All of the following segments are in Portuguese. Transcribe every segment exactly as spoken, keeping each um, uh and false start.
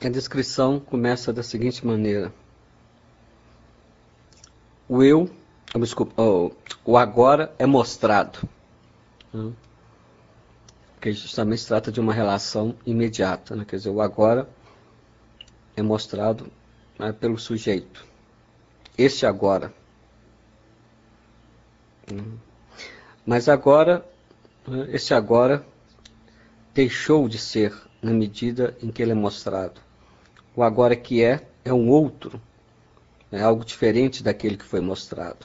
a descrição começa da seguinte maneira. O eu, desculpa, o, o agora é mostrado. Né? Porque justamente se trata de uma relação imediata. Né? Quer dizer, o agora é mostrado, né, pelo sujeito. Este agora. Mas agora, né, este agora deixou de ser na medida em que ele é mostrado. O agora que é, é um outro, é algo diferente daquele que foi mostrado.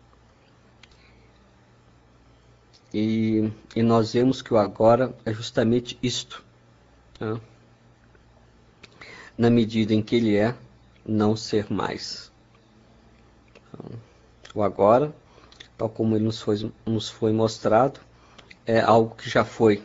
E, e nós vemos que o agora é justamente isto, né? Na medida em que ele é não ser mais. Então, o agora, tal como ele nos foi, nos foi mostrado, é algo que já foi.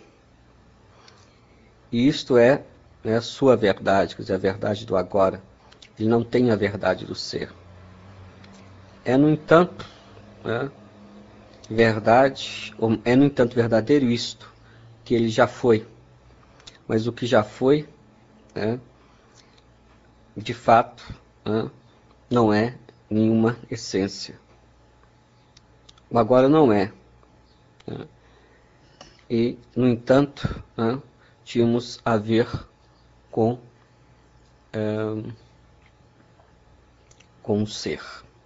E isto é, é a sua verdade, quer dizer, a verdade do agora. Ele não tem a verdade do ser. É, no entanto, né, verdade, é, no entanto, verdadeiro isto, que ele já foi. Mas o que já foi, né, de fato, né, não é nenhuma essência. O agora não é. Né, e, no entanto, né, tínhamos a ver com, é, com o ser.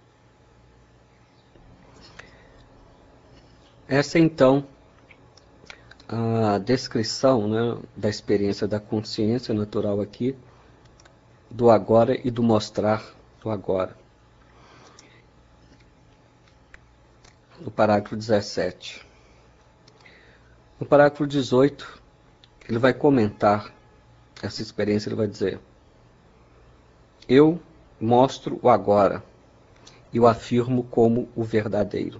Essa, então, a descrição, né, da experiência da consciência natural aqui, do agora e do mostrar do agora. No parágrafo dezessete. No parágrafo dezoito, ele vai comentar essa experiência, ele vai dizer: eu mostro o agora e o afirmo como o verdadeiro.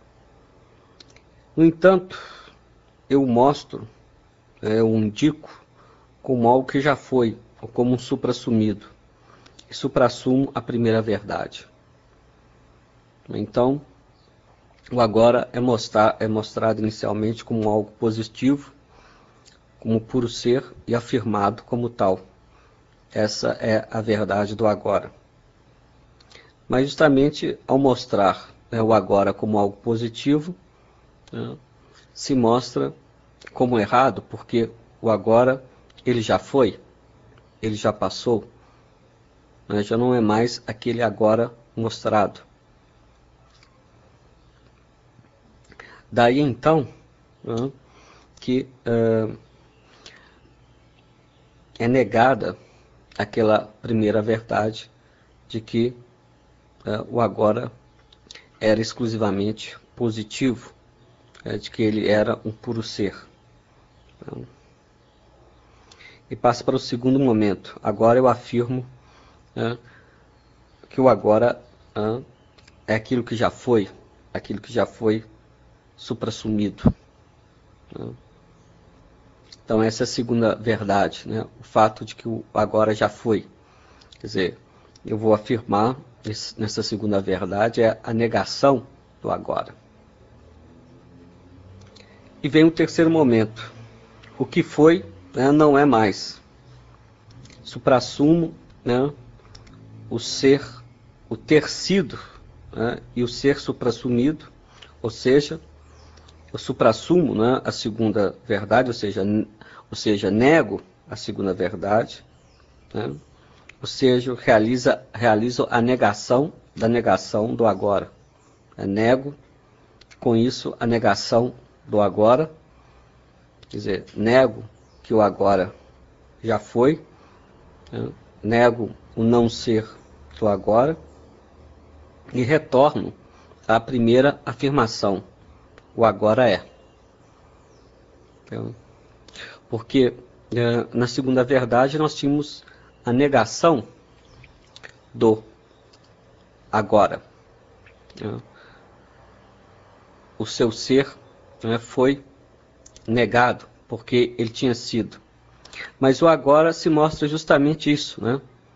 No entanto, eu mostro, eu indico como algo que já foi, ou como um suprassumido, e suprassumo a primeira verdade. Então, o agora é, mostrar, é mostrado inicialmente como algo positivo, como puro ser, e afirmado como tal. Essa é a verdade do agora. Mas justamente ao mostrar, né, o agora como algo positivo, né, se mostra como errado, porque o agora ele já foi, ele já passou, né, já não é mais aquele agora mostrado. Daí então, né, que uh, é negada aquela primeira verdade de que uh, o agora era exclusivamente positivo, uh, de que ele era um puro ser. Então, e passa para o segundo momento. Agora eu afirmo uh, que o agora uh, é aquilo que já foi, aquilo que já foi suprassumido. Uh, Então essa é a segunda verdade, né? O fato de que o agora já foi. Quer dizer, eu vou afirmar nessa segunda verdade é a negação do agora. E vem o terceiro momento. O que foi, né, não é mais. Suprassumo, né, o ser, o ter sido, né, e o ser suprassumido, ou seja, eu suprassumo, né, a segunda verdade, ou seja, ou seja, nego a segunda verdade, né, ou seja, realiza, realizo a negação da negação do agora. Eu nego, com isso, a negação do agora, quer dizer, nego que o agora já foi, né, nego o não ser do agora e retorno à primeira afirmação, o agora é. Então, porque é, na segunda verdade nós tínhamos a negação do agora. Né? O seu ser, né, foi negado porque ele tinha sido. Mas o agora se mostra justamente isso, né?